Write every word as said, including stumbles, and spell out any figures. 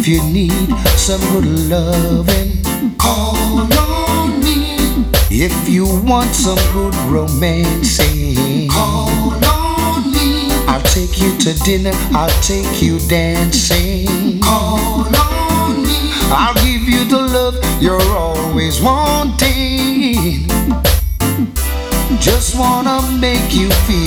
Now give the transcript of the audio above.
If you need some good loving, call on me. If you want some good romancing, call on me. I'll take you to dinner, I'll take you dancing, call on me. I'll give you the love you're always wanting. Just wanna make you feel